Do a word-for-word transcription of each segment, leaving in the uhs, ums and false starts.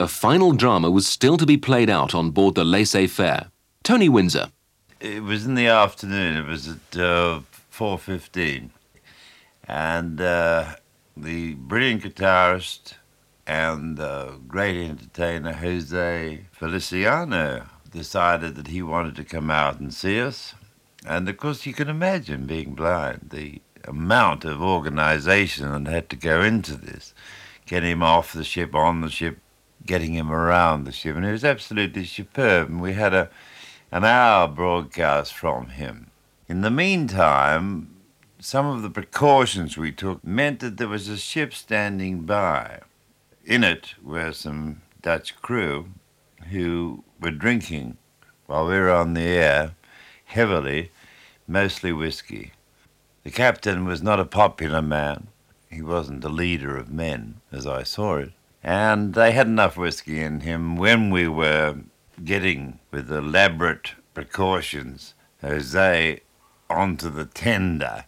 a final drama was still to be played out on board the Laissez-Faire. Tony Windsor. It was in the afternoon. It was at uh, four fifteen. And uh, the brilliant guitarist and uh, great entertainer Jose Feliciano decided that he wanted to come out and see us. And, of course, you can imagine, being blind, the amount of organisation that had to go into this, getting him off the ship, on the ship, getting him around the ship. And it was absolutely superb. And we had a an hour broadcast from him. In the meantime, some of the precautions we took meant that there was a ship standing by. In it were some Dutch crew who were drinking while we were on the air, heavily, mostly whiskey. The captain was not a popular man. He wasn't a leader of men, as I saw it. And they had enough whiskey in him when we were getting, with elaborate precautions, Jose onto the tender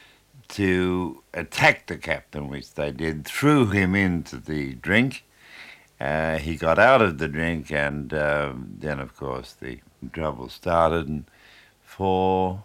to attack the captain, which they did, threw him into the drink. Uh, he got out of the drink, and uh, then, of course, the trouble started. And for,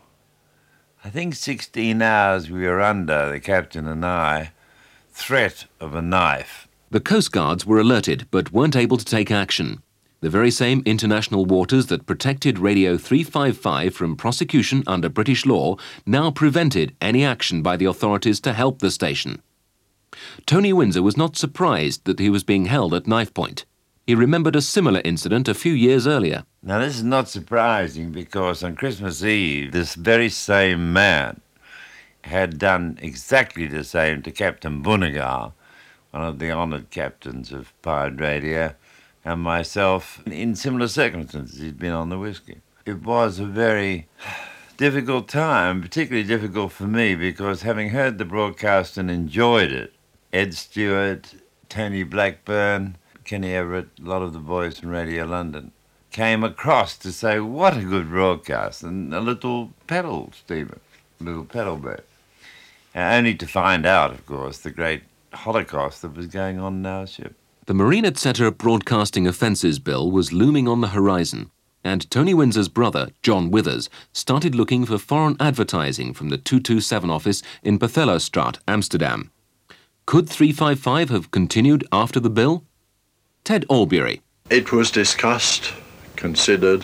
I think, sixteen hours we were under, the captain and I, threat of a knife. The Coast Guards were alerted but weren't able to take action. The very same international waters that protected Radio three fifty-five from prosecution under British law now prevented any action by the authorities to help the station. Tony Windsor was not surprised that he was being held at knife point. He remembered a similar incident a few years earlier. Now, this is not surprising because on Christmas Eve, this very same man had done exactly the same to Captain Bunagar, one of the honoured captains of Pirate Radio, and myself, in similar circumstances. He'd been on the whiskey. It was a very difficult time, particularly difficult for me, because having heard the broadcast and enjoyed it, Ed Stewart, Tony Blackburn, Kenny Everett, a lot of the boys from Radio London, came across to say, what a good broadcast, and a little pedal steamer, a little pedal boat. And only to find out, of course, the great Holocaust that was going on in our ship. The Marine Etc. Broadcasting Offences Bill was looming on the horizon, and Tony Windsor's brother, John Withers, started looking for foreign advertising from the two two seven office in Bethelerstraat, Amsterdam. Could three fifty-five have continued after the bill? Ted Albury. It was discussed, considered.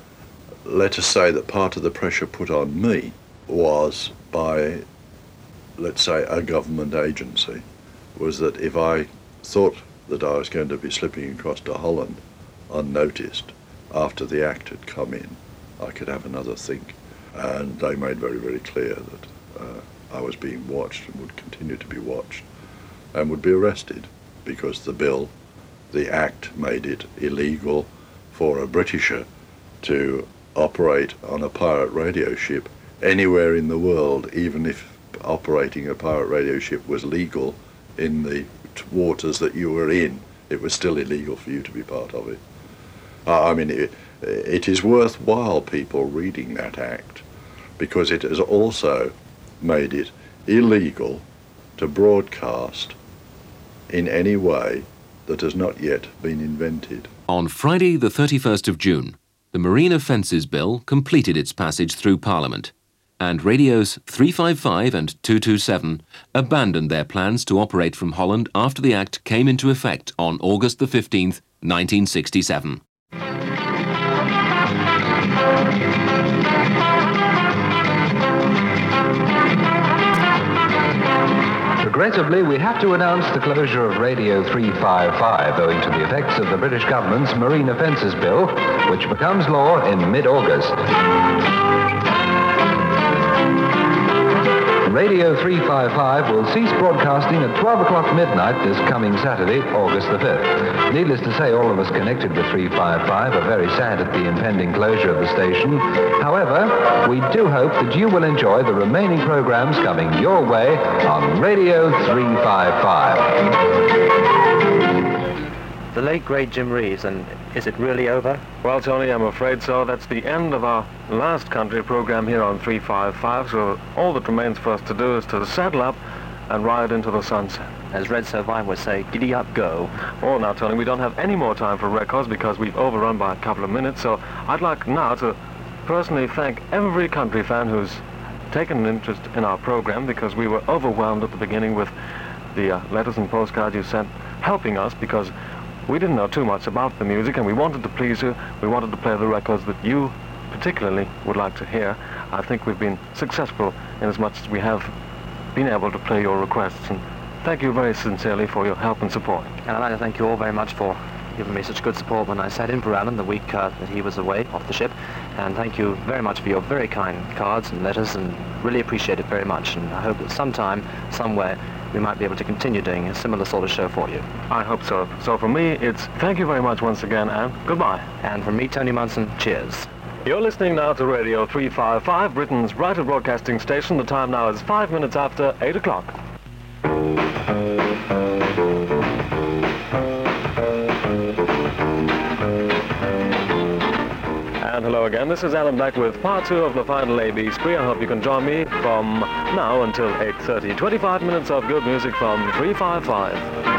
Let us say that part of the pressure put on me was by, let's say, a government agency, was that if I thought that I was going to be slipping across to Holland unnoticed after the act had come in, I could have another think. And they made very, very clear that uh, I was being watched and would continue to be watched and would be arrested because the bill, the act, made it illegal for a Britisher to operate on a pirate radio ship anywhere in the world, even if operating a pirate radio ship was legal in the waters that you were in. It was still illegal for you to be part of it. Uh, I mean, it, it is worthwhile people reading that act because it has also made it illegal to broadcast in any way that has not yet been invented. On Friday, the thirty-first of June, the Marine Offences Bill completed its passage through Parliament, and radios three fifty-five and two two seven abandoned their plans to operate from Holland after the Act came into effect on August the fifteenth, nineteen sixty-seven. Regrettably, we have to announce the closure of Radio three fifty-five owing to the effects of the British government's Marine Offences Bill, which becomes law in mid-August. Radio three fifty-five will cease broadcasting at twelve o'clock midnight this coming Saturday, August the fifth. Needless to say, all of us connected with three fifty-five are very sad at the impending closure of the station. However, we do hope that you will enjoy the remaining programs coming your way on Radio three fifty-five. The late, great Jim Reeves, and is it really over? Well, Tony, I'm afraid so. That's the end of our last country program here on three fifty-five, so all that remains for us to do is to saddle up and ride into the sunset. as Red Sovine would say, giddy up, go. Oh, now, Tony, we don't have any more time for records because we've overrun by a couple of minutes, so I'd like now to personally thank every country fan who's taken an interest in our program, because we were overwhelmed at the beginning with the uh, letters and postcards you sent helping us, because we didn't know too much about the music and we wanted to please you. We wanted to play the records that you particularly would like to hear. I think we've been successful in as much as we have been able to play your requests, and thank you very sincerely for your help and support. And I'd like to thank you all very much for giving me such good support when I sat in for Alan the week uh, that he was away off the ship. And thank you very much for your very kind cards and letters, and really appreciate it very much. And I hope that sometime, somewhere, we might be able to continue doing a similar sort of show for you. I hope so. So for me, it's thank you very much once again, and goodbye. And from me, Tony Munson, cheers. You're listening now to Radio three five five, Britain's Brighter Broadcasting Station. The time now is five minutes after eight o'clock. And hello again, this is Alan Black with part two of the final A B spree. I hope you can join me from now until eight thirty. twenty-five minutes of good music from three five five.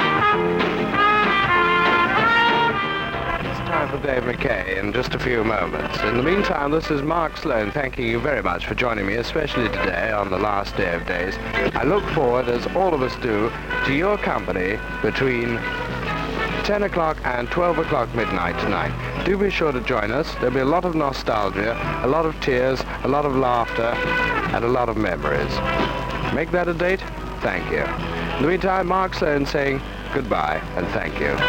It's time for Dave McKay in just a few moments. In the meantime, this is Mark Sloan thanking you very much for joining me, especially today on the last day of days. I look forward, as all of us do, to your company between ten o'clock and twelve o'clock midnight tonight. Do be sure to join us. There'll be a lot of nostalgia, a lot of tears, a lot of laughter, and a lot of memories. Make that a date? Thank you. In the meantime, Mark Sloan saying goodbye and thank you.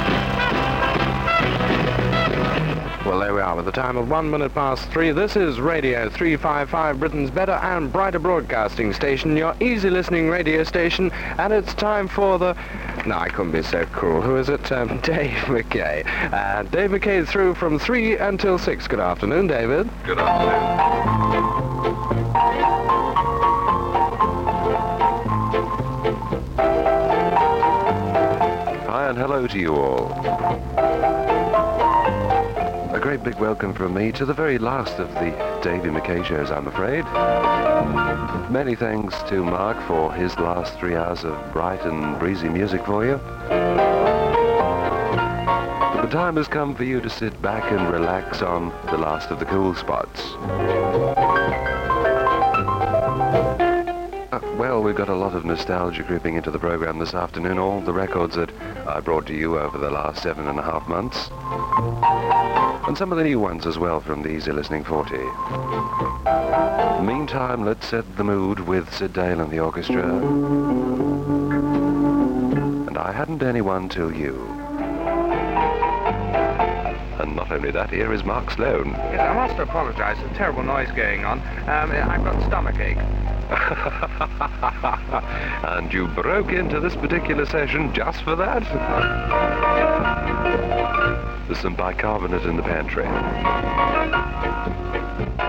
Well, there we are with the time of one minute past three. This is Radio three five five, Britain's better and brighter broadcasting station, your easy listening radio station, and it's time for the... No, I couldn't be so cruel. Who is it? Um, Dave McKay. Uh, Dave McKay through from three until six. Good afternoon, David. Good afternoon. Hi and hello to you all. A great big welcome from me to the very last of the Davey McKay shows, I'm afraid. Many thanks to Mark for his last three hours of bright and breezy music for you. But the time has come for you to sit back and relax on the last of the cool spots. Uh, well, we've got a lot of nostalgia creeping into the program this afternoon, all the records that I brought to you over the last seven and a half months. And some of the new ones as well from the Easy Listening forty. Meantime, let's set the mood with Sid Dale and the orchestra. And I hadn't anyone till you. And not only that, here is Mark Sloan. Yes, I must apologize. There's a terrible noise going on. Um, I've got stomachache. And you broke into this particular session just for that? There's some bicarbonate in the pantry.